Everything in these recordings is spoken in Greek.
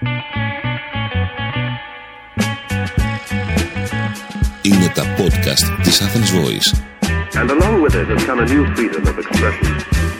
Είναι τα podcast της Athens Voice. And along with it has come a new freedom of expression.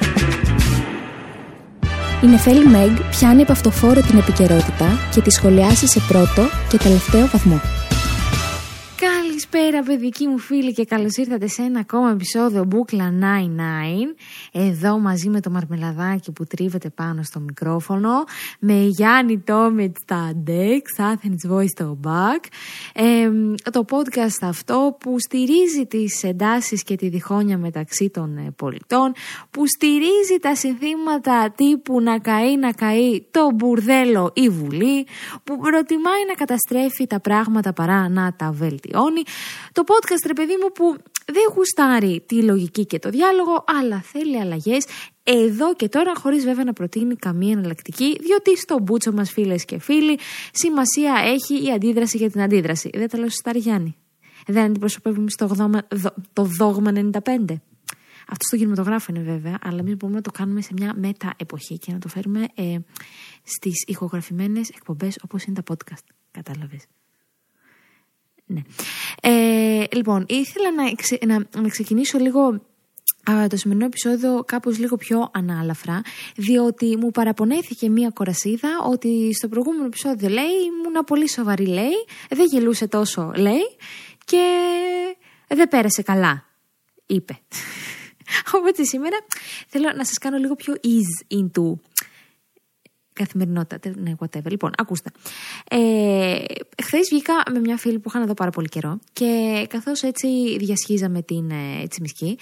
Η Νεφέλη Μεγ πιάνει από αυτοφόρο την επικαιρότητα και τη σχολιάσει σε πρώτο και τελευταίο βαθμό. Καλησπέρα παιδικοί μου φίλοι και καλώς ήρθατε σε ένα ακόμα επεισόδιο Μπούκλα 99. Εδώ μαζί με το μαρμελαδάκι που τρίβεται πάνω στο μικρόφωνο, με Γιάννη Τόμετ στα Dex, Athens Voice στο back. Το podcast αυτό που στηρίζει τις εντάσεις και τη διχόνοια μεταξύ των πολιτών, που στηρίζει τα συνθήματα τύπου να καεί το μπουρδέλο η Βουλή, που προτιμάει να καταστρέφει τα πράγματα παρά να τα βελτιώνει. Το podcast, ρε παιδί μου, που δεν γουστάρει τη λογική και το διάλογο, αλλά θέλει αλλαγές εδώ και τώρα, χωρίς βέβαια να προτείνει καμία εναλλακτική, διότι στο μπούτσο μας, φίλες και φίλοι, σημασία έχει η αντίδραση για την αντίδραση. Δεν τα λέω σωστά, Γιάννη? Δεν αντιπροσωπεύουμε το δόγμα 95. Αυτό στο κινηματογράφο είναι βέβαια, αλλά εμείς μπορούμε να το κάνουμε σε μια μετα-εποχή και να το φέρουμε στις ηχογραφημένες εκπομπές όπως είναι τα podcast. Κατάλαβες? Ναι. Λοιπόν, ήθελα να ξεκινήσω λίγο το σημερινό επεισόδιο κάπως λίγο πιο ανάλαφρα, διότι μου παραπονέθηκε μία κορασίδα ότι στο προηγούμενο επεισόδιο, λέει, ήμουνα πολύ σοβαρή, λέει, δεν γελούσε τόσο, λέει, και δεν πέρασε καλά, είπε. Οπότε σήμερα θέλω να σας κάνω λίγο πιο ease into καθημερινότητα. Ναι, whatever. Λοιπόν, ακούστε. Χθες βγήκα με μια φίλη που είχα εδώ πάρα πολύ καιρό και καθώς έτσι διασχίζαμε την Τσιμισκή,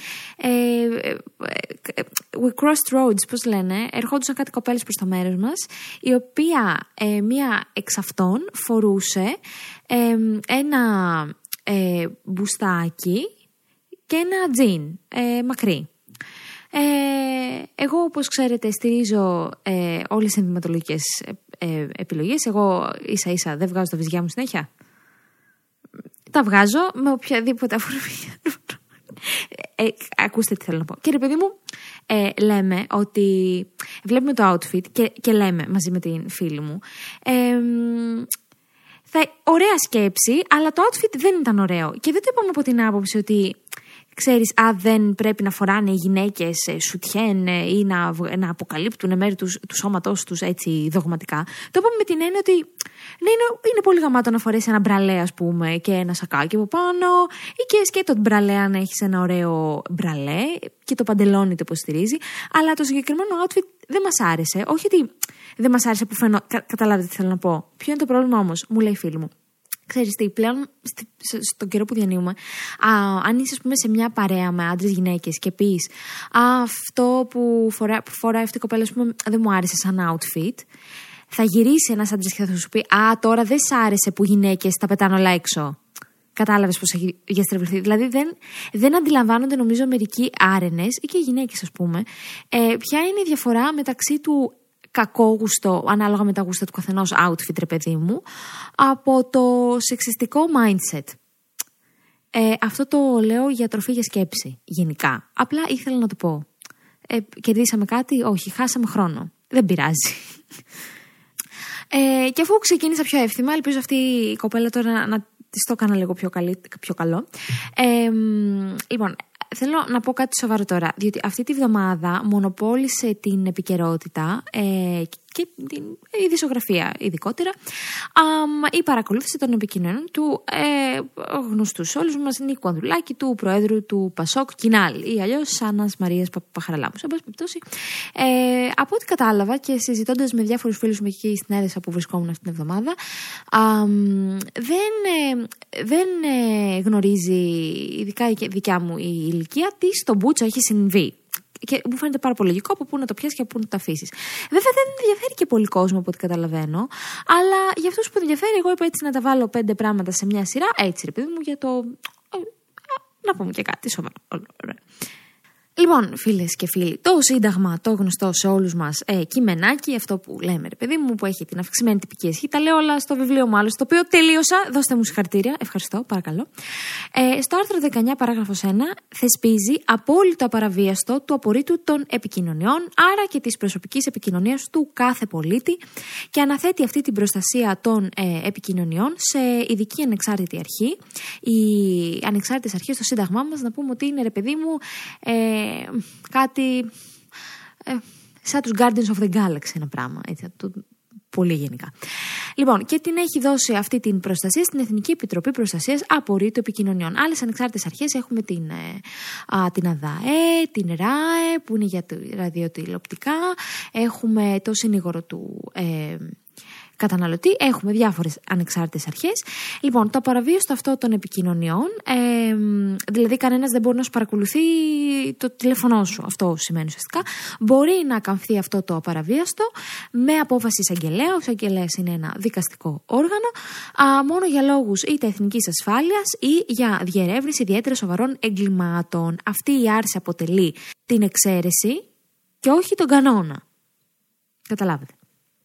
we crossed roads, πώς λένε, ερχόντουσαν κάτι κοπέλες προς το μέρος μας, η οποία μία εξ αυτών φορούσε ένα μπουστάκι και ένα τζιν μακρύ. Εγώ, όπως ξέρετε, στηρίζω όλες τις ενδυματολογικές επιλογές. Εγώ ίσα-ίσα δεν βγάζω τα βυζιά μου συνέχεια. Τα βγάζω με οποιαδήποτε αφορμή. Ακούστε τι θέλω να πω. Και ρε παιδί μου, λέμε ότι βλέπουμε το outfit και λέμε μαζί με την φίλη μου, ωραία σκέψη, αλλά το outfit δεν ήταν ωραίο. Και δεν το είπαμε από την άποψη ότι, ξέρεις, δεν πρέπει να φοράνε οι γυναίκες σουτιέν ή να αποκαλύπτουν μέρη του σώματός τους έτσι δογματικά. Το είπαμε με την έννοια ότι ναι, είναι πολύ γαμάτο να φορέσει ένα μπραλέ, ας πούμε, και ένα σακάκι από πάνω, ή και σκέτο μπραλέ αν έχεις ένα ωραίο μπραλέ και το παντελόνι το υποστηρίζει. Αλλά το συγκεκριμένο outfit δεν μας άρεσε. Όχι ότι δεν μας άρεσε που καταλάβετε τι θέλω να πω. Ποιο είναι το πρόβλημα όμως, μου λέει η φίλη μου. Ξέρεις τι, πλέον στον καιρό που διανύουμε, αν είσαι, ας πούμε, σε μια παρέα με άντρες γυναίκες και πεις αυτό που φοράει αυτή η κοπέλα, ας πούμε, δεν μου άρεσε σαν outfit, θα γυρίσει ένας άντρας και θα σου πει τώρα δεν σ' άρεσε που γυναίκες τα πετάνε όλα έξω. Κατάλαβες πως έχει διαστρεβληθεί? Δηλαδή δεν αντιλαμβάνονται, νομίζω, μερικοί άρενες ή και οι γυναίκες, ας πούμε, ποια είναι η διαφορά μεταξύ του κακόγουστο, ανάλογα με τα γούστα του καθενός, outfit, ρε παιδί μου, από το σεξιστικό mindset. Αυτό το λέω για τροφή για σκέψη, γενικά. Απλά ήθελα να το πω. Κερδίσαμε κάτι? Όχι, χάσαμε χρόνο. Δεν πειράζει. Και αφού ξεκίνησα πιο εύθυμα, ελπίζω αυτή η κοπέλα τώρα να της το έκανα λίγο πιο καλό. Λοιπόν, θέλω να πω κάτι σοβαρό τώρα, διότι αυτή τη βδομάδα μονοπόλησε την επικαιρότητα και την ειδησιογραφία ειδικότερα η παρακολούθηση των επικοινωνιών του γνωστού σε όλους μας Νίκου Ανδρουλάκη, του Προέδρου του Πασόκ Κινάλ, ή αλλιώς Άννας Μαρίας Παχαραλάμπου. Σε πάση περιπτώσει, από ό,τι κατάλαβα και συζητώντας με διάφορους φίλους μου εκεί στην Έδεσα που βρισκόμουν αυτή την εβδομάδα, δεν γνωρίζει, ειδικά η δικιά μου η ηλικία, τι στον Μπούτσο έχει συμβεί. Και μου φαίνεται πάρα πολύ λογικό από πού να το πιάσει και από πού να το αφήσει. Βέβαια δεν ενδιαφέρει και πολύ κόσμο από ό,τι καταλαβαίνω, αλλά για αυτούς που ενδιαφέρει, εγώ είπα έτσι να τα βάλω 5 πράγματα σε μια σειρά, έτσι ρε παιδί μου, για το. Να πούμε και κάτι σοβαρό. Λοιπόν, φίλες και φίλοι, το Σύνταγμα, το γνωστό σε όλους μας κειμενάκι, αυτό που λέμε, ρε παιδί μου, που έχει την αυξημένη τυπική ισχύ, τα λέω όλα στο βιβλίο μου, άλλωστε, το οποίο τελείωσα. Δώστε μου συγχαρητήρια. Ευχαριστώ, παρακαλώ. Στο άρθρο 19, παράγραφος 1, θεσπίζει απόλυτο απαραβίαστο του απορρίτου των επικοινωνιών, άρα και της προσωπικής επικοινωνίας του κάθε πολίτη, και αναθέτει αυτή την προστασία των επικοινωνιών σε ειδική ανεξάρτητη αρχή. Οι ανεξάρτητες αρχές στο Σύνταγμά μας, να πούμε ότι είναι, ρε παιδί μου, κάτι σαν τους Guardians of the Galaxy, ένα πράγμα, έτσι, πολύ γενικά. Λοιπόν, και την έχει δώσει αυτή την προστασία στην Εθνική Επιτροπή Προστασίας Απορρίτου Επικοινωνιών. Άλλες ανεξάρτητες αρχές έχουμε την ΑΔΑΕ, την ΡΑΕ, που είναι για ραδιοτηλεοπτικά, έχουμε το συνήγορο του καταναλωτή, έχουμε διάφορες ανεξάρτητες αρχές. Λοιπόν, το απαραβίαστο αυτό των επικοινωνιών, δηλαδή κανένας δεν μπορεί να σου παρακολουθεί το τηλέφωνό σου, αυτό σημαίνει ουσιαστικά, μπορεί να καμφθεί αυτό το απαραβίαστο με απόφαση εισαγγελέα. Ο εισαγγελέας είναι ένα δικαστικό όργανο, μόνο για λόγους είτε εθνικής ασφάλειας ή για διερεύνηση ιδιαίτερα σοβαρών εγκλημάτων. Αυτή η άρση αποτελεί την εξαίρεση και όχι τον κανόνα. Καταλάβετε.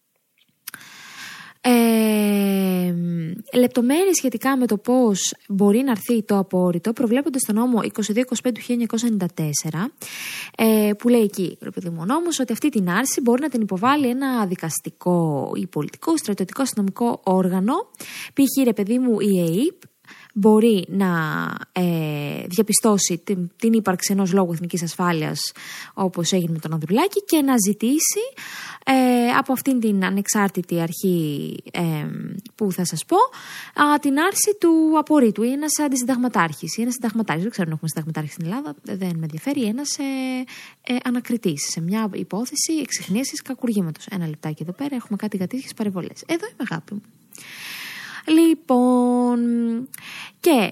Λεπτομέρειες σχετικά με το πώς μπορεί να έρθει το απόρριτο προβλέπονται στο νόμο 2225 του 1994, που λέει εκεί, ρε παιδί μου, ο νόμος, ότι αυτή την άρση μπορεί να την υποβάλει ένα δικαστικό ή πολιτικό, στρατιωτικό, αστυνομικό όργανο, π.χ. ρε παιδί μου η ΕΕΠ, μπορεί να διαπιστώσει την ύπαρξη ενός λόγου εθνικής ασφάλειας, όπως έγινε με τον Ανδρουλάκη, και να ζητήσει από αυτήν την ανεξάρτητη αρχή που θα σας πω την άρση του απορρίτου, ή ένας αντισυνταγματάρχης ή ένας συνταγματάρχης. Δεν ξέρω αν έχουμε συνταγματάρχη στην Ελλάδα, δεν με ενδιαφέρει, ένας ανακριτής σε μια υπόθεση εξυχνίασης κακουργήματος. Ένα λεπτάκι εδώ πέρα, έχουμε κάτι για τέτοιες παρεμβολές. Εδώ είμαι, αγάπη μου. Λοιπόν, και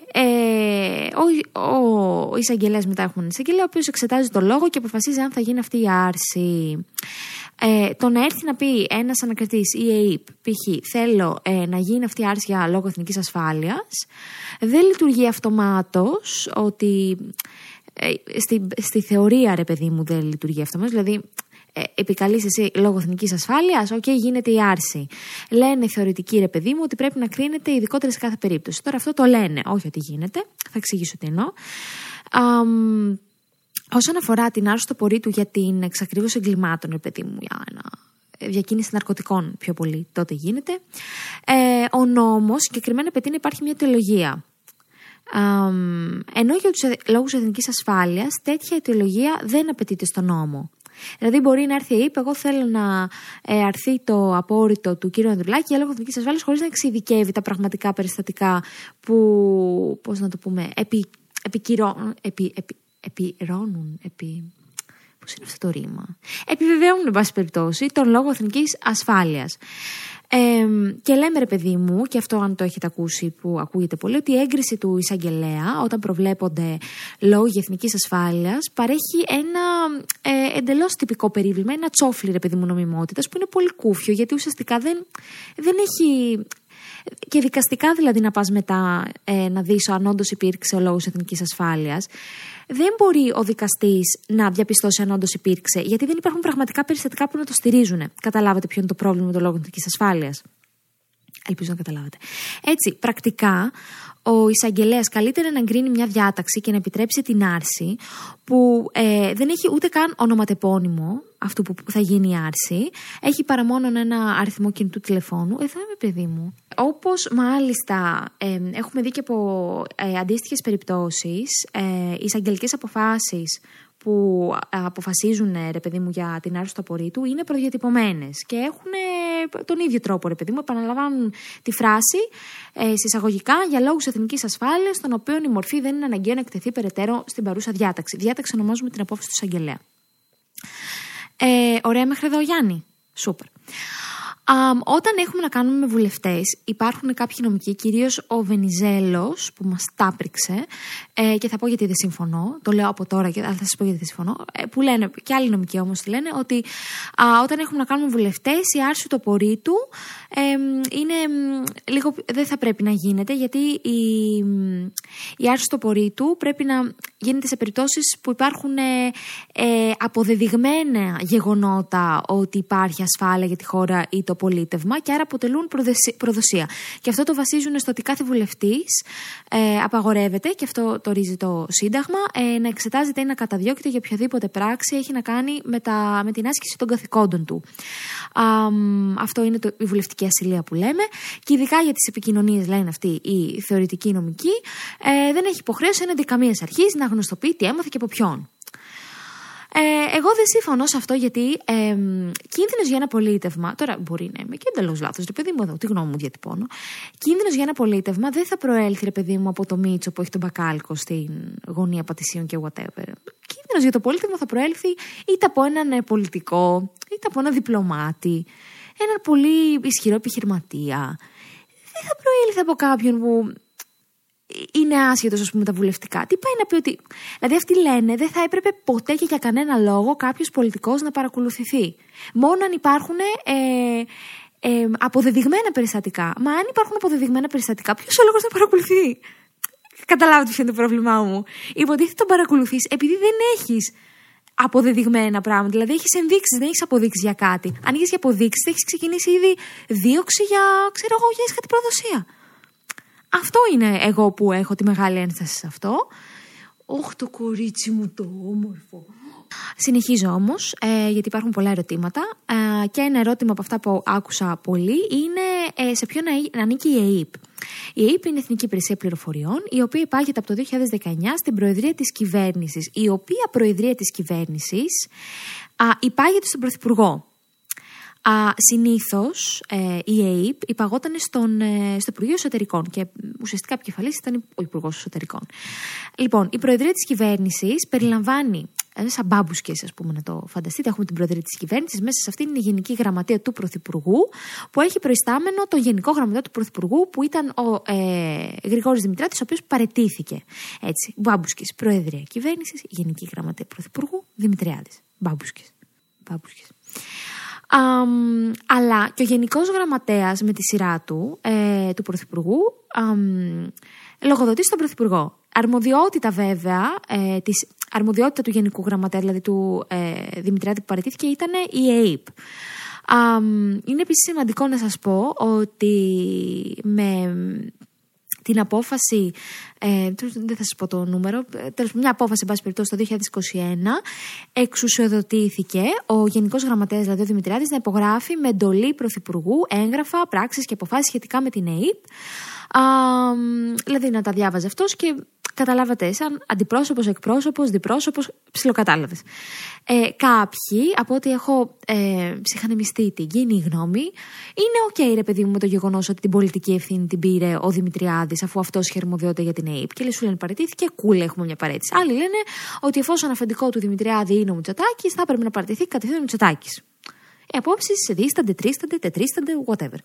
ο εισαγγελέας, μετά έχουμε έναν εισαγγελέα, ο οποίος εξετάζει το λόγο και αποφασίζει αν θα γίνει αυτή η άρση. Το να έρθει να πει ένας ανακριτής ή ΕΕΠ, π.χ. θέλω να γίνει αυτή η άρση για λόγο εθνικής ασφάλειας, δεν λειτουργεί αυτομάτως, ότι στη θεωρία, ρε παιδί μου, δεν λειτουργεί αυτομάτως, δηλαδή επικαλείς εσύ λόγω εθνικής ασφάλειας, γίνεται η άρση. Λένε θεωρητικοί, ρε παιδί μου, ότι πρέπει να κρίνεται ειδικότερα σε κάθε περίπτωση. Τώρα αυτό το λένε, όχι ότι γίνεται. Θα εξηγήσω τι εννοώ. Όσον αφορά την άρση του απορρίτου για την εξακρίβωση εγκλημάτων, ρε παιδί μου, για διακίνηση ναρκωτικών πιο πολύ, τότε γίνεται. Ο νόμος συγκεκριμένα απαιτεί να υπάρχει μια αιτιολογία. Ενώ για τους λόγους εθνικής ασφάλειας τέτοια αιτιολογία δεν απαιτείται στο νόμο. Δηλαδή, μπορεί να έρθει η ΕΕΠ, εγώ θέλω να αρθεί το απόρριτο του κύριου Ανδρουλάκη για λόγω εθνικής ασφάλειας, χωρίς να εξειδικεύει τα πραγματικά περιστατικά που, πώς να το πούμε, πώς είναι αυτό το ρήμα? Επιβεβαιώνουν, εν πάση περιπτώσει, τον λόγο εθνικής ασφάλειας. Και λέμε, ρε παιδί μου, και αυτό αν το έχετε ακούσει που ακούγεται πολύ, ότι η έγκριση του εισαγγελέα, όταν προβλέπονται λόγοι εθνικής ασφάλειας, παρέχει ένα εντελώς τυπικό περίβλημα, ένα τσόφλι, ρε παιδί μου, νομιμότητας, που είναι πολύ κούφιο, γιατί ουσιαστικά δεν έχει. Και δικαστικά δηλαδή να πας μετά να δεις αν όντως υπήρξε ο λόγος εθνικής ασφάλειας. Δεν μπορεί ο δικαστής να διαπιστώσει αν όντως υπήρξε, γιατί δεν υπάρχουν πραγματικά περιστατικά που να το στηρίζουν. Καταλάβατε ποιο είναι το πρόβλημα με το λόγο εθνικής ασφάλειας? Ελπίζω να καταλάβετε. Έτσι, πρακτικά, ο εισαγγελέας καλύτερα να εγκρίνει μια διάταξη και να επιτρέψει την άρση που δεν έχει ούτε καν ονοματεπώνυμο αυτού που θα γίνει η άρση. Έχει παρά μόνο ένα αριθμό κινητού τηλεφώνου. Εδώ είμαι, παιδί μου. Όπως μάλιστα έχουμε δει και από αντίστοιχες περιπτώσεις, οι εισαγγελικές αποφάσεις που αποφασίζουν, ρε παιδί μου, για την άρση του απορρίτου είναι προδιατυπωμένες και έχουν τον ίδιο τρόπο, ρε παιδί μου, επαναλαμβάνουν τη φράση συσσαγωγικά για λόγους εθνικής ασφάλειας, των οποίων η μορφή δεν είναι αναγκαίο να εκτεθεί περαιτέρω στην παρούσα διάταξη. Διάταξη ονομάζουμε την απόφαση του εισαγγελέα. Ωραία μέχρι εδώ, Γιάννη? Σούπερ. Όταν έχουμε να κάνουμε με βουλευτές, υπάρχουν κάποιοι νομικοί, κυρίως ο Βενιζέλος που μας τάπριξε, και θα πω γιατί δεν συμφωνώ, το λέω από τώρα, αλλά θα σας πω γιατί δεν συμφωνώ, που λένε, και άλλοι νομικοί όμως λένε, ότι όταν έχουμε να κάνουμε με βουλευτές, η άρση του απορρίτου είναι λίγο, δεν θα πρέπει να γίνεται, γιατί η άρση του απορρίτου πρέπει να γίνεται σε περιπτώσεις που υπάρχουν αποδεδειγμένα γεγονότα ότι υπάρχει ασφάλεια για τη χώρα ή το πολίτευμα, και άρα αποτελούν προδοσία. Και αυτό το βασίζουν στο ότι κάθε βουλευτής απαγορεύεται, και αυτό το ορίζει το Σύνταγμα, να εξετάζεται ή να καταδιώκεται για οποιαδήποτε πράξη έχει να κάνει με την άσκηση των καθηκόντων του. Αυτό είναι η βουλευτική ασυλία που λέμε, και ειδικά για τις επικοινωνίες, λένε αυτοί οι θεωρητικοί νομικοί, δεν έχει υποχρέωση έναντι καμίας αρχής να γνωστοποιεί τι έμαθε και από ποιον. Εγώ δεν συμφωνώ σε αυτό, γιατί κίνδυνος για ένα πολίτευμα, τώρα μπορεί να είμαι και εντελώς λάθος, ρε παιδί μου, εδώ τη γνώμη μου διατυπώνω, κίνδυνος για ένα πολίτευμα δεν θα προέλθει, ρε παιδί μου, από το Μίτσο που έχει τον μπακάλικο στην γωνία Πατησίων και whatever. Κίνδυνος για το πολίτευμα θα προέλθει είτε από έναν πολιτικό, είτε από έναν διπλωμάτη, έναν πολύ ισχυρό επιχειρηματία. Δεν θα προέλθει από κάποιον που είναι άσχετος, ας πούμε, τα βουλευτικά. Τι πάει να πει ότι. Δηλαδή, αυτοί λένε δεν θα έπρεπε ποτέ και για κανένα λόγο κάποιος πολιτικός να παρακολουθηθεί. Μόνο αν υπάρχουν αποδεδειγμένα περιστατικά. Μα αν υπάρχουν αποδεδειγμένα περιστατικά, ποιος ο λόγος να παρακολουθεί? Καταλάβετε ποιο είναι το πρόβλημά μου. Υποτίθεται τον παρακολουθείς επειδή δεν έχεις αποδεδειγμένα πράγματα. Δηλαδή, έχεις ενδείξεις, δεν έχεις αποδείξεις για κάτι. Αν έχεις για αποδείξεις, θα έχεις ξεκινήσει ήδη δίωξη για, ξέρω εγώ, για κάτι προδοσία. Αυτό είναι εγώ που έχω τη μεγάλη ένσταση σε αυτό. Όχ, το κορίτσι μου το όμορφο. Συνεχίζω όμως, γιατί υπάρχουν πολλά ερωτήματα, και ένα ερώτημα από αυτά που άκουσα πολύ είναι σε ποιον ανήκει η ΕΕΠ. Η ΕΕΠ είναι η Εθνική Υπηρεσία Πληροφοριών, η οποία υπάγεται από το 2019 στην Προεδρία της Κυβέρνησης, η οποία Προεδρία της Κυβέρνησης υπάγεται στον Πρωθυπουργό. Συνήθως η ΕΕΠ υπαγόταν στο Υπουργείο Εσωτερικών, και ουσιαστικά επικεφαλής ήταν ο Υπουργός Εσωτερικών. Λοιπόν, η Προεδρία της Κυβέρνησης περιλαμβάνει, σαν μπάμπουσκες, ας πούμε, να το φανταστείτε, έχουμε την Προεδρία της Κυβέρνησης, μέσα σε αυτήν είναι η Γενική Γραμματεία του Πρωθυπουργού, που έχει προϊστάμενο τον Γενικό Γραμματέα του Πρωθυπουργού, που ήταν ο Γρηγόρης Δημητριάδης, ο οποίος παραιτήθηκε. Έτσι, μπάμπουσκες, Προεδρία Κυβέρνησης, Γενική Γραμματεία Πρωθυπουργού, Δημητριάδης. Μπάμπουσκες. Αλλά και ο Γενικός Γραμματέας με τη σειρά του Πρωθυπουργού λογοδοτεί στον Πρωθυπουργό. Αρμοδιότητα βέβαια, αρμοδιότητα του Γενικού Γραμματέα, δηλαδή του Δημητριάδη που παραιτήθηκε, ήταν η ΕΕΠ. Είναι επίσης σημαντικό να σας πω ότι με την απόφαση, δεν θα σας πω το νούμερο, μια απόφαση, εν πάση περιπτώσει, το 2021, εξουσιοδοτήθηκε ο Γενικός Γραμματέας, δηλαδή ο Δημητριάδης, να υπογράφει με εντολή Πρωθυπουργού έγγραφα, πράξεις και αποφάσεις σχετικά με την ΕΕΠ. Δηλαδή να τα διάβαζε αυτός και καταλάβατε, σαν αντιπρόσωπος, εκπρόσωπος, διπρόσωπος, ψιλοκατάλαβες. Κάποιοι, από ό,τι έχω ψυχανεμιστεί την κοινή γνώμη, είναι ρε παιδί μου, με το γεγονός ότι την πολιτική ευθύνη την πήρε ο Δημητριάδης, αφού αυτός είχε αρμοδιότητα για την ΑΕΠ. Και λέει, σου λένε παραιτήθηκε, έχουμε μια παρέτηση. Άλλοι λένε ότι εφόσον αφεντικό του Δημητριάδη είναι ο Μητσοτάκης, θα πρέπει να παραιτηθεί κατευθείαν ο Μητσοτάκης. Οι απόψεις δίστανται, τρίστανται, τετρίστανται, whatever.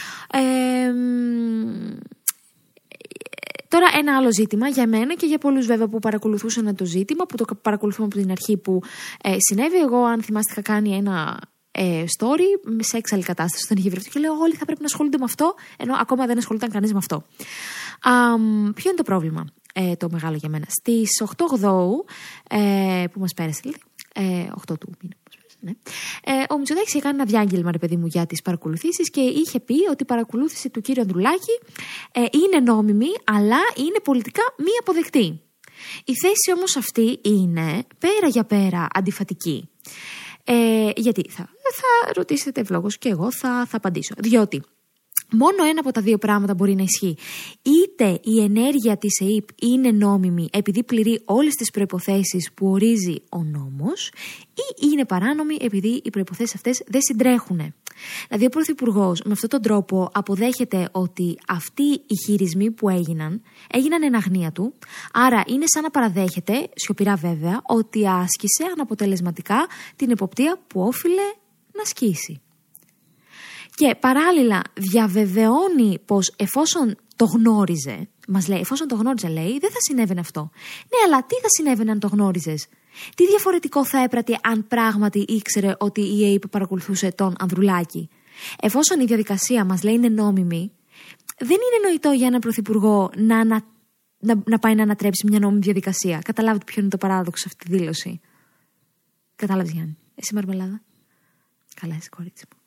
Τώρα ένα άλλο ζήτημα για μένα και για πολλούς βέβαια που παρακολουθούσαν το ζήτημα, που το παρακολουθούμε από την αρχή που συνέβη. Εγώ, αν θυμάστε, είχα κάνει ένα story σε έξαλλη κατάσταση όταν είχε βρεθεί και λέω όλοι θα πρέπει να ασχολούνται με αυτό, ενώ ακόμα δεν ασχολούνταν κανείς με αυτό. Ποιο είναι το πρόβλημα το μεγάλο για μένα? Στις 8 Οκτώβρου που μας πέρασε, δηλαδή 8 του μήνα. Ναι. Ο Μητσοτάκης είχε κάνει ένα διάγγελμα, ρε παιδί μου, για τις παρακολουθήσεις και είχε πει ότι η παρακολούθηση του κύριου Ανδρουλάκη είναι νόμιμη, αλλά είναι πολιτικά μη αποδεκτή. Η θέση όμως αυτή είναι πέρα για πέρα αντιφατική. Γιατί θα ρωτήσετε ευλόγως και εγώ θα απαντήσω. Διότι μόνο ένα από τα δύο πράγματα μπορεί να ισχύει. Είτε η ενέργεια της ΕΕΠ είναι νόμιμη επειδή πληρεί όλες τις προϋποθέσεις που ορίζει ο νόμος, ή είναι παράνομη επειδή οι προϋποθέσεις αυτές δεν συντρέχουν. Δηλαδή ο Πρωθυπουργός με αυτόν τον τρόπο αποδέχεται ότι αυτοί οι χειρισμοί που έγιναν εν αγνία του, άρα είναι σαν να παραδέχεται, σιωπηρά βέβαια, ότι άσκησε αναποτελεσματικά την εποπτεία που όφιλε να ασκήσει. Και παράλληλα διαβεβαιώνει πως εφόσον το γνώριζε, μας λέει, εφόσον το γνώριζε, λέει, δεν θα συνέβαινε αυτό. Ναι, αλλά τι θα συνέβαινε αν το γνώριζες? Τι διαφορετικό θα έπρατε αν πράγματι ήξερε ότι η ΑΕΠ παρακολουθούσε τον Ανδρουλάκη? Εφόσον η διαδικασία, μας λέει, είναι νόμιμη, δεν είναι νοητό για έναν πρωθυπουργό να πάει να ανατρέψει μια νόμιμη διαδικασία. Καταλάβετε ποιο είναι το παράδοξο σε αυτή τη δήλωση? Κατάλαβες, Γιάννη? Εσύ, Μαρμελάδα? Καλά, εσύ, κορίτσι μου.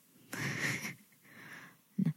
Ναι.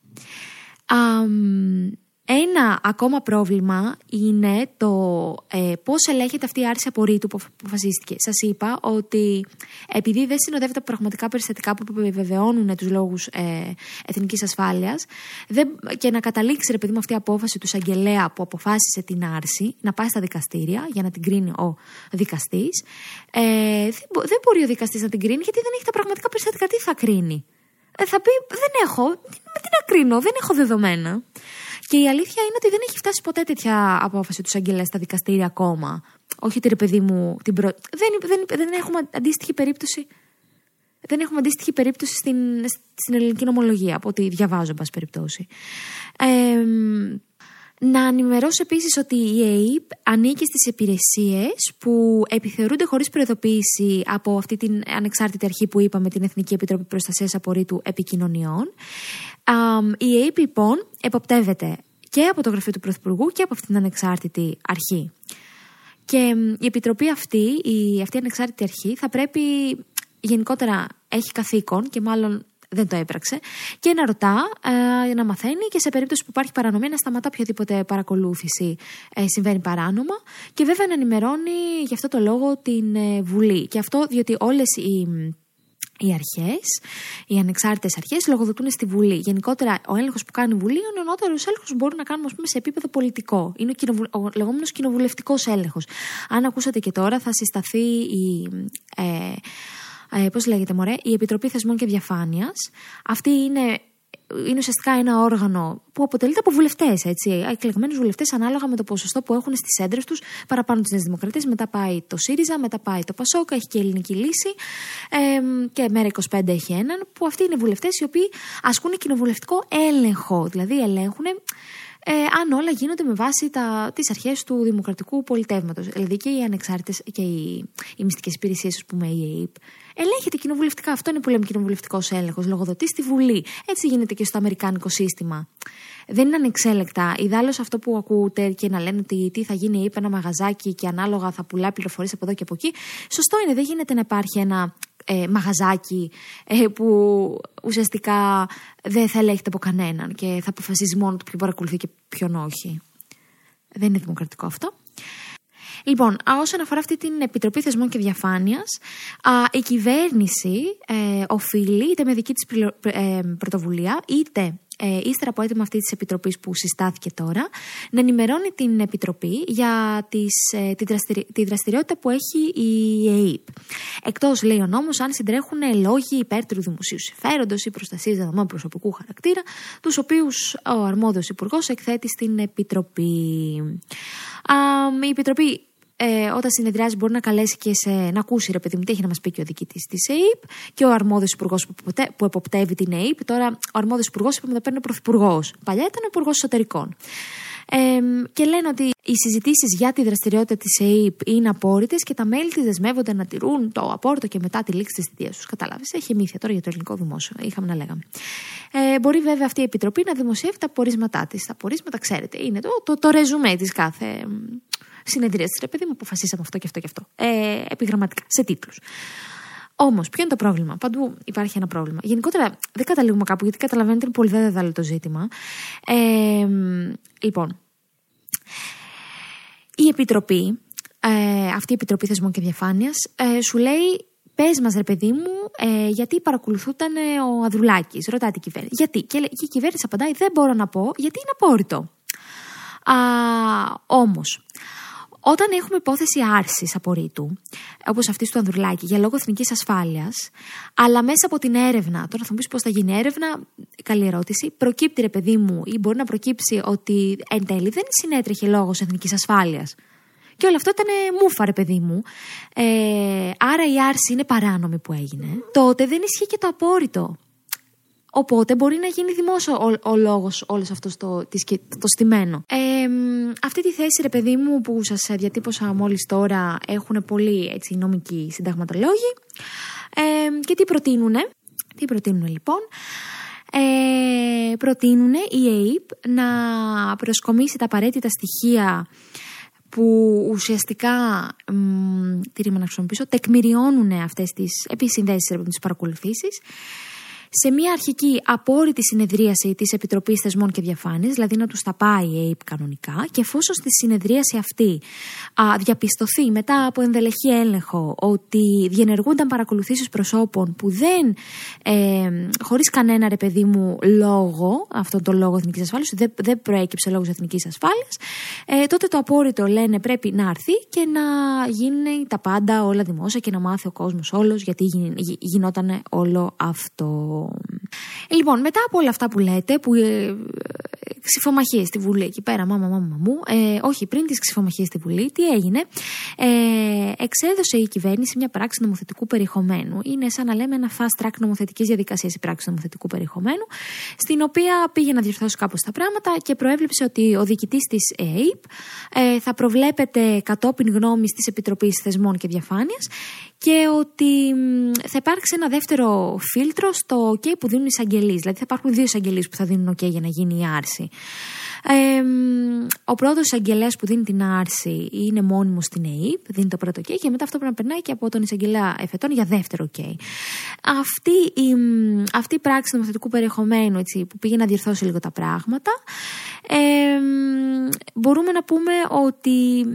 Ένα ακόμα πρόβλημα είναι το πώς ελέγχεται αυτή η άρση απορρίτου που αποφασίστηκε. Σας είπα ότι επειδή δεν συνοδεύεται από πραγματικά περιστατικά που επιβεβαιώνουν τους λόγους εθνικής ασφάλειας και να καταλήξει, ρε παιδί μου, αυτή η απόφαση του εισαγγελέα που αποφάσισε την άρση να πάει στα δικαστήρια για να την κρίνει ο δικαστής, δεν μπορεί ο δικαστής να την κρίνει γιατί δεν έχει τα πραγματικά περιστατικά. Τι θα κρίνει? Θα πει δεν έχω, με τι να κρίνω, δεν έχω δεδομένα. Και η αλήθεια είναι ότι δεν έχει φτάσει ποτέ τέτοια απόφαση του εισαγγελέα στα δικαστήρια ακόμα. Όχι, ρε παιδί μου, δεν έχουμε αντίστοιχη περίπτωση. Δεν έχουμε αντίστοιχη περίπτωση στην ελληνική νομολογία, από ό,τι διαβάζω, εν πάση περιπτώσει. Να ενημερώσω επίσης ότι η ΑΕΠ ανήκει στις υπηρεσίες που επιθεωρούνται χωρίς προειδοποίηση από αυτή την ανεξάρτητη αρχή που είπαμε, την Εθνική Επιτροπή Προστασίας Απορρίτου Επικοινωνιών. Η ΑΕΠ λοιπόν εποπτεύεται και από το γραφείο του Πρωθυπουργού και από αυτή την ανεξάρτητη αρχή. Και η επιτροπή αυτή η ανεξάρτητη αρχή θα πρέπει, γενικότερα έχει καθήκον και μάλλον δεν το έπραξε, και να ρωτά, να μαθαίνει και σε περίπτωση που υπάρχει παρανομία να σταματά οποιαδήποτε παρακολούθηση συμβαίνει παράνομα, και βέβαια να ενημερώνει γι' αυτό το λόγο την Βουλή. Και αυτό διότι όλες οι αρχές, οι ανεξάρτητες αρχές λογοδοτούν στη Βουλή. Γενικότερα, ο έλεγχος που κάνει η Βουλή είναι ο νεότερος έλεγχος που μπορούμε να κάνουμε, ας πούμε, σε επίπεδο πολιτικό. Είναι ο λεγόμενος κοινοβουλευτικός έλεγχος. Αν ακούσατε και τώρα, θα συσταθεί πώς λέγεται, μωρέ, η Επιτροπή Θεσμών και Διαφάνειας. Αυτή είναι ουσιαστικά ένα όργανο που αποτελείται από βουλευτές, εκλεγμένους βουλευτές ανάλογα με το ποσοστό που έχουν στις έδρες τους παραπάνω της Νέας Δημοκρατίας. Μετά πάει το ΣΥΡΙΖΑ, μετά πάει το ΠΑΣΟΚ, έχει και η Ελληνική Λύση και ΜΕΡΑ25 έχει έναν, που αυτοί είναι βουλευτές οι οποίοι ασκούν κοινοβουλευτικό έλεγχο. Δηλαδή ελέγχουν αν όλα γίνονται με βάση τις αρχές του δημοκρατικού πολιτεύματος. Δηλαδή και οι ανεξάρτητες και οι μυστικές υπηρεσίες, ας πούμε, η ΑΕΠ, ελέγχεται κοινοβουλευτικά. Αυτό είναι που λέμε κοινοβουλευτικός έλεγχος. Λογοδοτεί στη Βουλή. Έτσι γίνεται και στο αμερικάνικο σύστημα. Δεν είναι ανεξέλεκτα. Ιδάλλως αυτό που ακούτε και να λένε ότι τι θα γίνει, είπε ένα μαγαζάκι και ανάλογα θα πουλάει πληροφορίες από εδώ και από εκεί. Σωστό είναι, δεν γίνεται να υπάρχει ένα μαγαζάκι που ουσιαστικά δεν θα ελέγχεται από κανέναν και θα αποφασίζει μόνο το ποιον παρακολουθεί και ποιον όχι. Δεν είναι δημοκρατικό αυτό. Λοιπόν, όσον αφορά αυτή την Επιτροπή Θεσμών και Διαφάνειας, η κυβέρνηση οφείλει, είτε με δική της πρωτοβουλία, είτε ύστερα από έτοιμα αυτή της Επιτροπής που συστάθηκε τώρα, να ενημερώνει την Επιτροπή για τη δραστηριότητα που έχει η ΑΕΠ. Εκτός, λέει ο νόμος, αν συντρέχουν λόγοι υπέρ του δημοσίου συμφέροντος ή προστασίας δεδομένων προσωπικού χαρακτήρα, τους οποίους ο αρμόδιος υπουργός εκθέτει στην Επιτροπή. Η Επιτροπή όταν συνεδριάζει μπορεί να καλέσει και να ακούσει, ρε παιδί μου, τι έχει να μας πει και ο διοικητής της ΑΕΠ και ο αρμόδιος υπουργός που εποπτεύει την ΑΕΠ. Τώρα ο αρμόδιος υπουργός, είπαμε, το παίρνει ο πρωθυπουργός. Παλιά ήταν ο υπουργός εσωτερικών. Και λένε ότι οι συζητήσεις για τη δραστηριότητα της ΑΕΠ είναι απόρριτες και τα μέλη της δεσμεύονται να τηρούν το απόρριτο και μετά τη λήξη της θητείας τους. Κατάλαβες, έχει μύθια τώρα για το ελληνικό δημόσιο. Είχαμε να λέγαμε. Μπορεί βέβαια αυτή η Επιτροπή να δημοσιεύει τα πορίσματά της. Τα πορίσματα, ξέρετε, είναι το ρεζουμέ της κάθε συνεδρίας της. Ρε παιδί μου, αποφασίσαμε αυτό και αυτό και αυτό. Επιγραμματικά, σε τίτλους. Όμως, ποιο είναι το πρόβλημα? Παντού υπάρχει ένα πρόβλημα. Γενικότερα, δεν καταλήγουμε κάπου, γιατί καταλαβαίνετε, είναι πολύ δεδαλό το ζήτημα. Λοιπόν, η Επιτροπή, αυτή η Επιτροπή Θεσμών και Διαφάνειας, σου λέει, πες μας, ρε παιδί μου, γιατί παρακολουθούταν ο Ανδρουλάκης. Ρωτάει την κυβέρνηση. Γιατί? Και η κυβέρνηση απαντάει, δεν μπορώ να πω, γιατί είναι απόρριτο. Όμως, όταν έχουμε υπόθεση άρσης απορρίτου, όπως αυτή του Ανδρουλάκη, για λόγω εθνικής ασφάλειας, αλλά μέσα από την έρευνα, τώρα θα μου πεις πώς θα γίνει έρευνα, καλή ερώτηση, προκύπτει, ρε παιδί μου, ή μπορεί να προκύψει ότι εν τέλει δεν συνέτρεχε λόγος εθνικής ασφάλειας. Και όλο αυτό ήταν μούφα, ρε παιδί μου. Άρα η άρση είναι παράνομη που έγινε. Τότε δεν ισχύει και το απόρριτο. Οπότε μπορεί να γίνει δημόσιο ο λόγος όλος αυτός το στημένο. Αυτή τη θέση, ρε παιδί μου, που σας διατύπωσα μόλις τώρα, έχουν πολλοί έτσι, νομικοί συνταγματολόγοι. Και τι προτείνουνε? Τι προτείνουνε λοιπόν? Προτείνουνε η ΑΕΠ να προσκομίσει τα απαραίτητα στοιχεία που ουσιαστικά, τι ρήμα να χρησιμοποιήσω, τεκμηριώνουν αυτές τις επισυνδέσεις, τις παρακολουθήσεις, σε μια αρχική απόρριτη συνεδρίαση της Επιτροπής Θεσμών και Διαφάνειας, δηλαδή να τους τα πάει η ΑΕΠ κανονικά, και εφόσον στη συνεδρίαση αυτή διαπιστωθεί μετά από ενδελεχή έλεγχο ότι διενεργούνταν παρακολουθήσεις προσώπων που δεν, χωρίς κανένα, ρε παιδί μου, λόγο, αυτόν τον λόγο εθνικής ασφάλειας, δεν προέκυψε λόγος εθνικής ασφάλειας, τότε το απόρριτο, λένε, πρέπει να έρθει και να γίνουν τα πάντα όλα δημόσια και να μάθει ο κόσμος όλος γιατί γινόταν όλο αυτό. Λοιπόν, μετά από όλα αυτά που λέτε, που ξυφομαχίες στη Βουλή εκεί πέρα, μάμα μου, όχι, πριν τις ξυφομαχίες στη Βουλή, τι έγινε? Εξέδωσε η κυβέρνηση μια πράξη νομοθετικού περιεχομένου. Είναι σαν να λέμε ένα fast track νομοθετικής διαδικασίας η πράξη νομοθετικού περιεχομένου, στην οποία πήγε να διορθώσει κάπως τα πράγματα και προέβλεψε ότι ο διοικητής της ΑΕΠ θα προβλέπεται κατόπιν γνώμης της Επιτροπής Θεσμών και Διαφάνειας και ότι θα υπάρξει ένα δεύτερο φίλτρο στο OK που δίνουν οι εισαγγελείς. Δηλαδή θα υπάρχουν 2 εισαγγελείς που θα δίνουν OK για να γίνει η άρση. Ο πρώτος εισαγγελέας που δίνει την άρση είναι μόνιμος στην ΑΕΠ, δίνει το πρώτο OK και μετά αυτό πρέπει να περνάει και από τον εισαγγελέα εφετών για δεύτερο OK. Αυτή η πράξη νομοθετικού περιεχομένου, έτσι, που πήγε να διορθώσει λίγο τα πράγματα, μπορούμε να πούμε ότι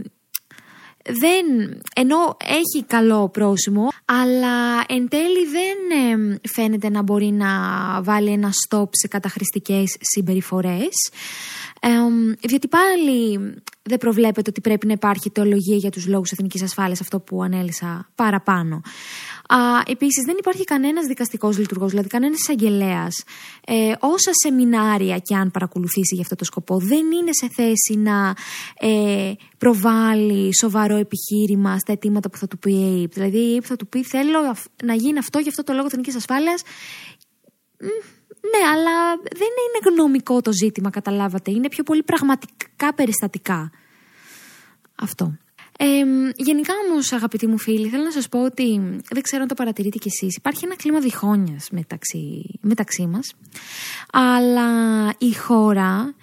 ενώ έχει καλό πρόσημο, αλλά εν τέλει δεν φαίνεται να μπορεί να βάλει ένα stop σε καταχρηστικές συμπεριφορές, διότι πάλι δεν προβλέπεται ότι πρέπει να υπάρχει αιτιολογία για τους λόγους εθνικής ασφάλειας, αυτό που ανέλησα παραπάνω. Επίσης δεν υπάρχει κανένας δικαστικός λειτουργός, δηλαδή κανένας εισαγγελέας, όσα σεμινάρια και αν παρακολουθήσει για αυτό το σκοπό, δεν είναι σε θέση να προβάλλει σοβαρό επιχείρημα στα αιτήματα που θα του πει η ΑΕΠ. Δηλαδή η ΑΕΠ θα του πει θέλω να γίνει αυτό για αυτό το λόγο εθνικής ασφάλειας. Ναι, αλλά δεν είναι γνωμικό το ζήτημα, καταλάβατε. Είναι πιο πολύ πραγματικά περιστατικά. Αυτό. Γενικά όμως, αγαπητοί μου φίλοι, θέλω να σας πω ότι δεν ξέρω αν το παρατηρείτε κι εσείς. Υπάρχει ένα κλίμα διχόνοιας μεταξύ μας, αλλά η χώρα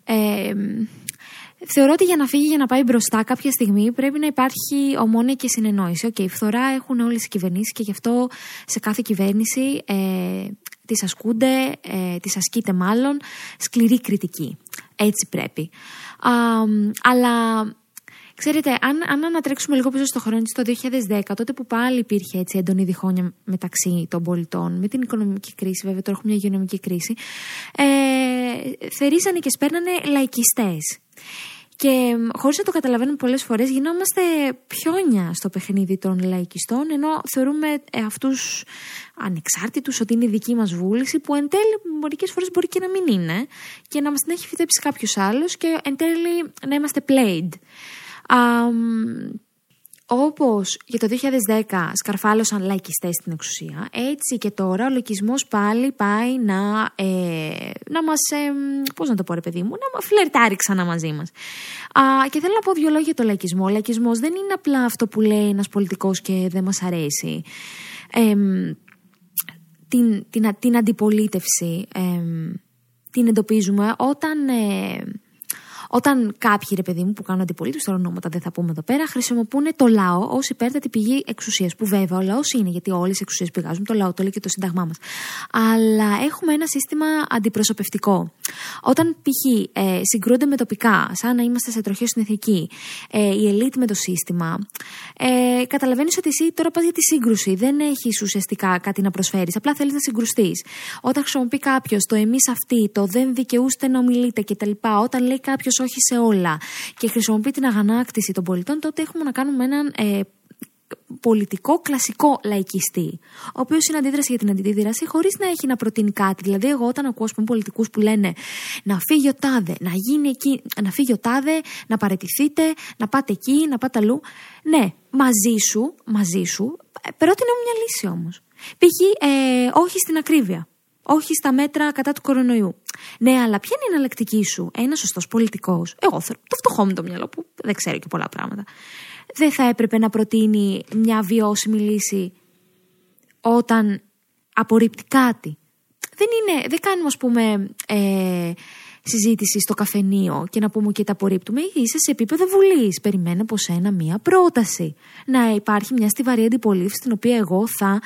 θεωρώ ότι για να φύγει, για να πάει μπροστά κάποια στιγμή πρέπει να υπάρχει ομόνοια και συνεννόηση. Φθορά έχουν όλες οι κυβερνήσεις και γι' αυτό σε κάθε κυβέρνηση τις ασκείται μάλλον σκληρή κριτική. Έτσι πρέπει. Αλλά ξέρετε, αν ανατρέξουμε λίγο πίσω στο χρόνο, το 2010, τότε που πάλι υπήρχε έτσι έντονη διχόνοια μεταξύ των πολιτών, με την οικονομική κρίση, βέβαια τώρα έχουμε μια υγειονομική κρίση, θερήσανε και σπέρνανε λαϊκιστές. Και χωρίς να το καταλαβαίνουμε πολλές φορές γινόμαστε πιόνια στο παιχνίδι των λαϊκιστών, ενώ θεωρούμε αυτούς ανεξάρτητους, ότι είναι η δική μας βούληση, που εν τέλει μερικές φορές μπορεί και να μην είναι και να μας την έχει φυτέψει κάποιος άλλος και εν τέλει να είμαστε played. Όπως για το 2010 σκαρφάλωσαν λαϊκιστές στην εξουσία, έτσι και τώρα ο λαϊκισμός πάλι πάει να μας, πώς να το πω ρε παιδί μου, να φλερτάρει ξανά μαζί μας. Και θέλω να πω 2 λόγια για το λαϊκισμό. Ο λαϊκισμός δεν είναι απλά αυτό που λέει ένας πολιτικός και δεν μας αρέσει. Την αντιπολίτευση την εντοπίζουμε όταν κάποιοι, ρε παιδί μου, που κάνουν αντιπολίτευση, τώρα ονόματα δεν θα πούμε εδώ πέρα, χρησιμοποιούν το λαό ως υπέρτατη πηγή εξουσίας. Που βέβαια ο λαός είναι, γιατί όλες οι εξουσίες πηγάζουν το λαό, το λέει και το Σύνταγμά μας. Αλλά έχουμε ένα σύστημα αντιπροσωπευτικό. Όταν π.χ. συγκρούνται με τοπικά, σαν να είμαστε σε τροχαίο στην εθνική, η ελίτ με το σύστημα, καταλαβαίνεις ότι εσύ τώρα πας για τη σύγκρουση. Δεν έχεις ουσιαστικά κάτι να προσφέρεις. Απλά θέλεις να συγκρουστείς. Όταν χρησιμοποιεί κάποιος το εμείς αυτοί, το δεν δικαιούστε να ομιλείτε κτλ., όταν λέει κάποιος όχι σε όλα και χρησιμοποιεί την αγανάκτηση των πολιτών, τότε έχουμε να κάνουμε έναν πολιτικό κλασικό λαϊκιστή, ο οποίος είναι αντίδραση για την αντίδραση χωρίς να έχει να προτείνει κάτι. Δηλαδή, εγώ όταν ακούω πολιτικούς που λένε να φύγει ο τάδε, να γίνει εκεί, να φύγει ο τάδε, να παραιτηθείτε, να πάτε εκεί, να πάτε αλλού. Ναι, μαζί σου, πρότεινε μου μια λύση όμως. Π.χ. όχι στην ακρίβεια. όχι στα μέτρα κατά του κορονοϊού. Ναι, αλλά ποια είναι η εναλλακτική σου? Ένας σωστός πολιτικός, εγώ θέλω το φτωχό μου το μυαλό που δεν ξέρω και πολλά πράγματα, δεν θα έπρεπε να προτείνει μια βιώσιμη λύση όταν απορρίπτει κάτι? Δεν κάνουμε, ας πούμε, συζήτηση στο καφενείο και να πούμε και τα απορρίπτουμε. Είσαι σε επίπεδο βουλής. Περιμένω από σένα μία πρόταση. Να υπάρχει μια στιβαρή αντιπολίτευση, την οποία εγώ θα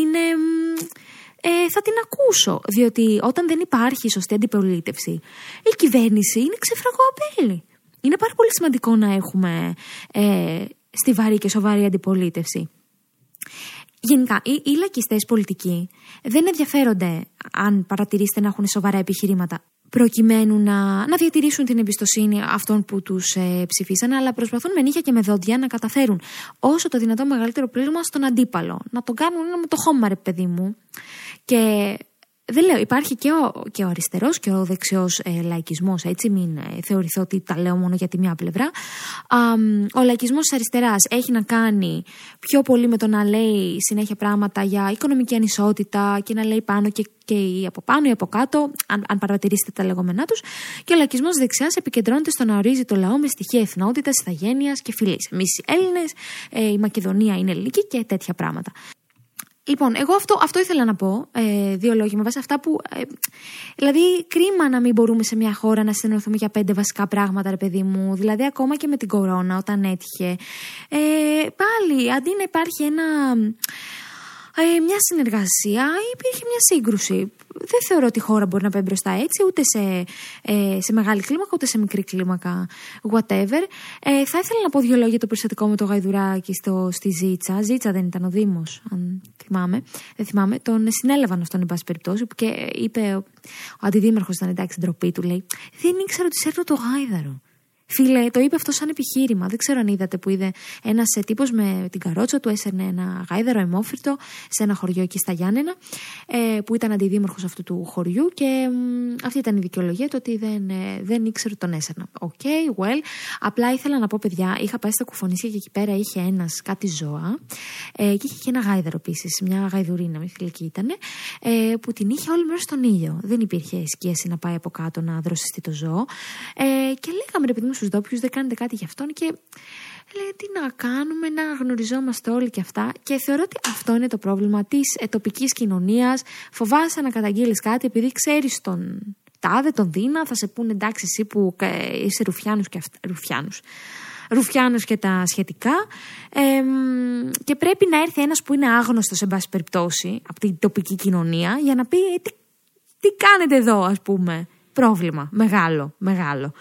την ακούσω. Διότι όταν δεν υπάρχει σωστή αντιπολίτευση, η κυβέρνηση είναι ξεφραγοαμπέλη. Είναι πάρα πολύ σημαντικό να έχουμε στιβαρή και σοβαρή αντιπολίτευση. Γενικά, οι λαϊκιστές πολιτικοί δεν ενδιαφέρονται, αν παρατηρήσετε, να έχουν σοβαρά επιχειρήματα προκειμένου να διατηρήσουν την εμπιστοσύνη αυτών που τους ψηφίσαν, αλλά προσπαθούν με νύχια και με δόντια να καταφέρουν όσο το δυνατόν μεγαλύτερο πλήγμα στον αντίπαλο. Να τον κάνουν με το χώμα, ρε παιδί μου. Και δεν λέω, υπάρχει και ο αριστερός και ο δεξιός λαϊκισμός, έτσι, μην θεωρηθώ ότι τα λέω μόνο για τη μια πλευρά. Ο λαϊκισμός της αριστεράς έχει να κάνει πιο πολύ με το να λέει συνέχεια πράγματα για οικονομική ανισότητα και να λέει πάνω και από πάνω ή από κάτω, αν παρατηρήσετε τα λεγόμενά τους. Και ο λαϊκισμός της δεξιάς επικεντρώνεται στο να ορίζει το λαό με στοιχεία εθνότητας, ηθαγένειας και φυλής. Εμείς οι Έλληνες, η Μακεδονία είναι ελληνική και τέτοια πράγματα. Λοιπόν, εγώ αυτό ήθελα να πω, δύο λόγια με βάση αυτά που. Δηλαδή, κρίμα να μην μπορούμε σε μια χώρα να συνεννοηθούμε για 5 βασικά πράγματα, ρε παιδί μου. Δηλαδή, ακόμα και με την κορώνα, όταν έτυχε. Πάλι, αντί να υπάρχει μια συνεργασία, υπήρχε μια σύγκρουση. Δεν θεωρώ ότι η χώρα μπορεί να πάει μπροστά έτσι, ούτε σε μεγάλη κλίμακα, ούτε σε μικρή κλίμακα, whatever. Θα ήθελα να πω 2 λόγια για το περιστατικό με το Γαϊδουράκη στη Ζήτσα. Ζήτσα δεν ήταν ο Δήμος, αν θυμάμαι. Δεν θυμάμαι. Τον συνέλαβαν αυτόν, εν πάση περιπτώσει, και είπε ο αντιδήμαρχος, ήταν εντάξει, ντροπή του, λέει, δεν ήξερα ότι σέρνω το γάιδαρο. Φίλε, το είπε αυτό σαν επιχείρημα. Δεν ξέρω αν είδατε που είδε ένας τύπος με την καρότσα του, έσαιρνε ένα γάιδαρο αιμόφυρτο σε ένα χωριό εκεί στα Γιάννενα, που ήταν αντιδήμαρχος αυτού του χωριού, και αυτή ήταν η δικαιολογία του, ότι δεν ήξερε τον έσαιρνα. Well. Απλά ήθελα να πω, παιδιά, είχα πάει στα Κουφονίσια και εκεί πέρα είχε ένας κάτι ζώα, και είχε και ένα γάιδαρο επίσης, μια γαϊδουρίνα μυθιλική ήταν, που την είχε όλη μέρα στον ήλιο. Δεν υπήρχε σκίαση να πάει από κάτω να δροσιστεί το ζώο. Και λέγαμε, ρε παιδί μου, στους ντόπιους, δεν κάνετε κάτι για αυτόν, και λέει τι να κάνουμε, να γνωριζόμαστε όλοι και αυτά. Και θεωρώ ότι αυτό είναι το πρόβλημα της τοπικής κοινωνίας. Φοβάσαι να καταγγείλεις κάτι επειδή ξέρεις τον τάδε, τον Δίνα, θα σε πούνε εντάξει, εσύ που είσαι Ρουφιάνους και τα σχετικά, και πρέπει να έρθει ένας που είναι άγνωστος, εν πάση περιπτώσει, από την τοπική κοινωνία, για να πει τι κάνετε εδώ, ας πούμε. Πρόβλημα μεγάλο.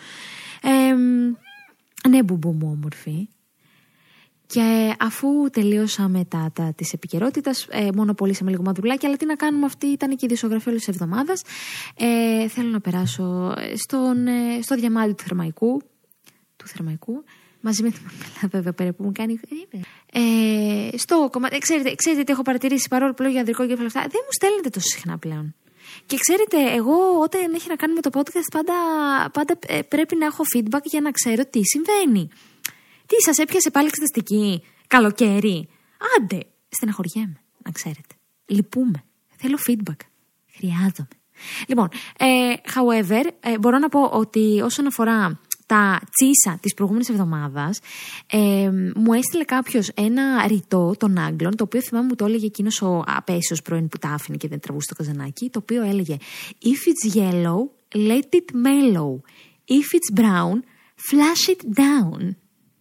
Ναι, μπουμπού μου όμορφη. Και αφού τελείωσαμε τα της επικαιρότητας, μόνο πωλήσαμε λίγο μαδουλάκι, αλλά τι να κάνουμε, αυτή ήταν και η δισογραφία όλης της εβδομάδας. Θέλω να περάσω στο διαμάντι του Θερμαϊκού, μαζί με την μαρμελάδα εδώ πέρα που μου κάνει. Στο κομμάτι, ξέρετε τι έχω παρατηρήσει, παρόλο που λέω για ανδρικό κέφαλο αυτά, δεν μου στέλνετε τόσο συχνά πλέον. Και ξέρετε, εγώ όταν έχει να κάνει με το podcast πάντα πρέπει να έχω feedback για να ξέρω τι συμβαίνει. Τι, σας έπιασε πάλι εξεταστική? Καλοκαίρι? Άντε, στεναχωριέμαι, να ξέρετε. Λυπούμε. Θέλω feedback. Χρειάζομαι. Λοιπόν, however, μπορώ να πω ότι όσον αφορά τα τσίσα της προηγούμενης εβδομάδας, μου έστειλε κάποιος ένα ρητό των Άγγλων, το οποίο θυμάμαι μου το έλεγε εκείνος ο απέσιος πρώην που τα άφηνε και δεν τραβούσε το καζανάκι, το οποίο έλεγε If it's yellow, let it mellow. If it's brown, flash it down.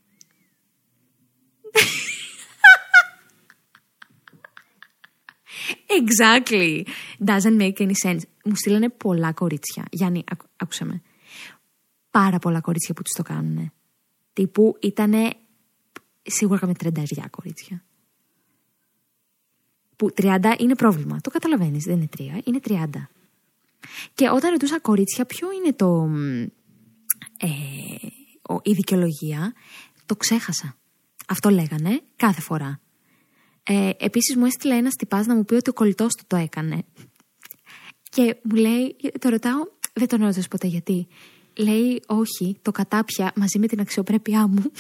Exactly. Doesn't make any sense. Μου στείλανε πολλά κορίτσια. Γιάννη, άκουσα με. Πάρα πολλά κορίτσια που τους το κάνουνε. Τύπου ήτανε σίγουρα με 30 κορίτσια. Που 30 είναι πρόβλημα. Το καταλαβαίνεις, δεν είναι 3, είναι 30. Και όταν ρωτούσα κορίτσια ποιο είναι η δικαιολογία, το ξέχασα. Αυτό λέγανε κάθε φορά. Επίσης μου έστειλε ένας τυπάς να μου πει ότι ο κολλητός του το έκανε. Και μου λέει, το ρωτάω, δεν τον ρώτησα ποτέ γιατί. Λέει, όχι, το κατάπια μαζί με την αξιοπρέπειά μου.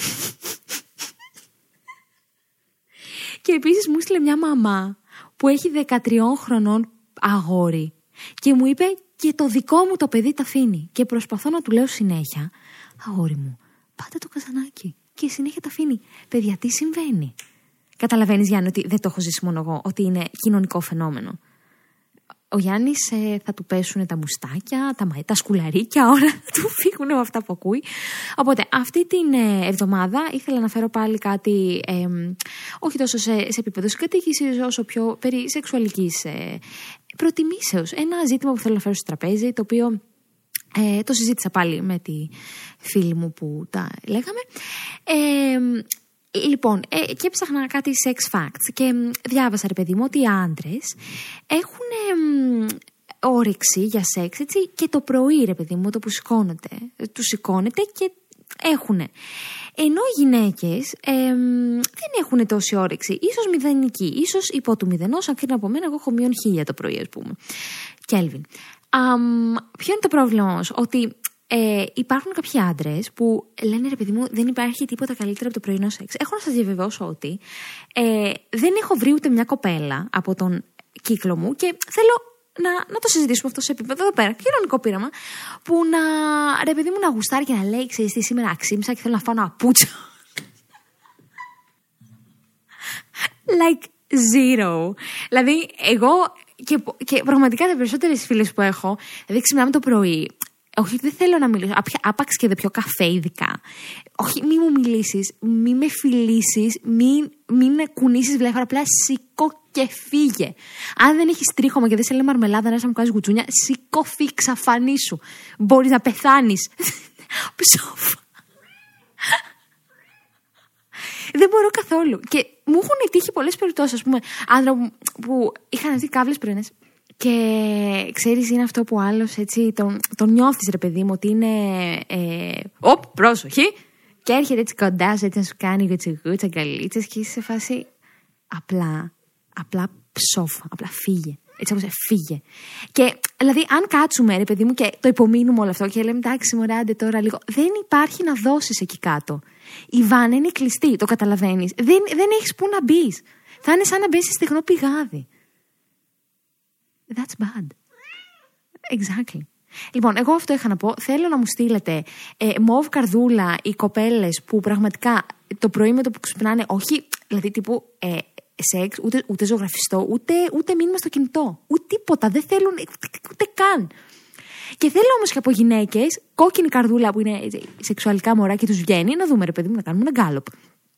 Και επίσης μου έστειλε μια μαμά που έχει 13 χρονών αγόρι. Και μου είπε και το δικό μου το παιδί τα αφήνει. Και προσπαθώ να του λέω συνέχεια, αγόρι μου, πάτε το καζανάκι. Και συνέχεια τα αφήνει. Παιδιά, τι συμβαίνει? Καταλαβαίνεις, Γιάννη, ότι δεν το έχω ζήσει μόνο εγώ, ότι είναι κοινωνικό φαινόμενο. Ο Γιάννης θα του πέσουν τα μουστάκια, τα σκουλαρίκια, όλα θα του φύγουν από αυτά που ακούει. Οπότε αυτή την εβδομάδα ήθελα να φέρω πάλι κάτι, όχι τόσο σε επίπεδο συγκατοίκησης, όσο πιο περί σεξουαλικής προτιμήσεως. Ένα ζήτημα που θέλω να φέρω στο τραπέζι, το οποίο το συζήτησα πάλι με τη φίλη μου που τα λέγαμε. Λοιπόν, και έψαχνα κάτι sex facts και διάβασα, ρε παιδί μου, ότι οι άντρες έχουν όρεξη για σεξ, έτσι, και το πρωί, ρε παιδί μου, το που τους σηκώνεται και έχουνε. Ενώ οι γυναίκες δεν έχουν τόση όρεξη, ίσως μηδενική, ίσως υπό του μηδενός, αν κρίνω από μένα, εγώ έχω μείον 1000 το πρωί, ας πούμε. Κέλβιν. Ποιο είναι το πρόβλημα όμως? Ότι υπάρχουν κάποιοι άντρες που λένε, ρε παιδί μου, δεν υπάρχει τίποτα καλύτερο από το πρωινό σεξ. Έχω να σας διαβεβαιώσω ότι δεν έχω βρει ούτε μια κοπέλα από τον κύκλο μου και θέλω να το συζητήσουμε αυτό σε επίπεδο εδώ πέρα, κοινωνικό πείραμα, που ρε παιδί μου, να γουστάρει και να λέει, ξέρεις τι, σήμερα ξύμισα και θέλω να φάω ένα παπούτσο. Like zero. Δηλαδή, εγώ και πραγματικά τα περισσότερες φίλες που έχω, δηλαδή ξυπνάμε το πρωί. Όχι, δεν θέλω να μιλήσω. Άπαξ και δεν πιω καφέ, ειδικά. Όχι, μη μου μιλήσεις, μη με φιλήσεις, μη με κουνήσεις βλέφαρα. Απλά σηκώ και φύγε. Αν δεν έχεις τρίχωμα και δεν σε λέει μαρμελάδα, να μου κάνεις γουτσούνια, σηκώ, φύγε, ξαφανίσου. Μπορείς να πεθάνεις. Ψόφα. Δεν μπορώ καθόλου. Και μου έχουν τύχει πολλές περιπτώσεις, ας πούμε, άντρα που είχαν δει κάβλες πρωινές. Και ξέρεις, είναι αυτό που άλλος έτσι τον νιώθεις, ρε παιδί μου, ότι είναι πρόσοχη, και έρχεται έτσι κοντά σου, έτσι να σου κάνει γουτσιγούτσα, αγκαλίτσες, και είσαι σε φάση απλά ψόφα, απλά φύγε. Έτσι όπως φύγε. Και δηλαδή, αν κάτσουμε, ρε παιδί μου, και το υπομείνουμε όλο αυτό και λέμε, εντάξει, μωρά, άντε τώρα λίγο, δεν υπάρχει να δώσεις εκεί κάτω. Η βάνα είναι κλειστή, το καταλαβαίνεις. Δεν έχεις πού να μπεις. Θα είναι σαν να μπεις σε στεγνό πηγάδι. That's bad. Exactly. Λοιπόν, εγώ αυτό είχα να πω. Θέλω να μου στείλετε μοβ καρδούλα οι κοπέλες που πραγματικά το πρωί με το που ξυπνάνε, όχι δηλαδή τύπου σεξ, ούτε ζωγραφιστό, ούτε μήνυμα στο κινητό. Ούτε τίποτα. Δεν θέλουν ούτε καν. Και θέλω όμως και από γυναίκες κόκκινη καρδούλα που είναι σεξουαλικά μωρά και τους βγαίνει, να δούμε, ρε παιδί μου, να κάνουμε ένα γκάλωπ.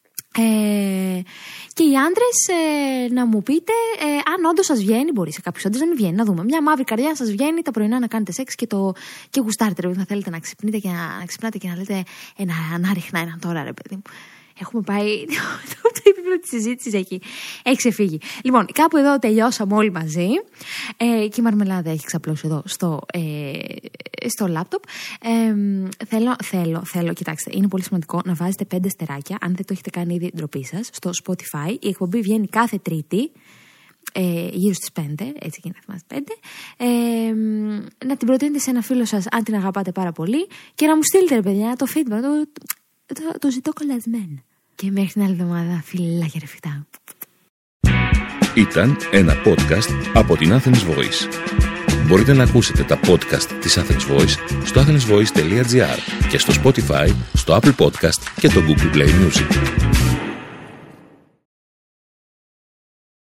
Και οι άντρες να μου πείτε αν όντως σας βγαίνει, μπορεί σε κάποιους άντρες να μην βγαίνει, να δούμε. Μια μαύρη καρδιά σας βγαίνει τα πρωινά να κάνετε σεξ και γουστάρετε, ρε παιδί, να θέλετε να ξυπνείτε και να ξυπνάτε και να λέτε να ρίχνα έναν τώρα, ρε παιδί μου. Έχουμε πάει, το επίπεδο της συζήτησης έχει ξεφύγει. Λοιπόν, κάπου εδώ τελειώσαμε όλοι μαζί και η μαρμελάδα έχει ξαπλώσει εδώ στο λάπτοπ. Θέλω, κοιτάξτε, είναι πολύ σημαντικό να βάζετε 5 αστεράκια, αν δεν το έχετε κάνει ήδη, ντροπή σας, στο Spotify. Η εκπομπή βγαίνει κάθε Τρίτη, γύρω στις 5, έτσι και να θυμάστε 5. Να την προτείνετε σε ένα φίλο σας, αν την αγαπάτε πάρα πολύ, και να μου στείλετε, ρε παιδιά, το feedback, το ζητώ κολλασμένο. Και μέχρι την άλλη εβδομάδα, φιλάκια ρε φυτά. Ήταν ένα podcast από την Athens Voice. Μπορείτε να ακούσετε τα podcast της Athens Voice στο athensvoice.gr και στο Spotify, στο Apple Podcast και το Google Play Music.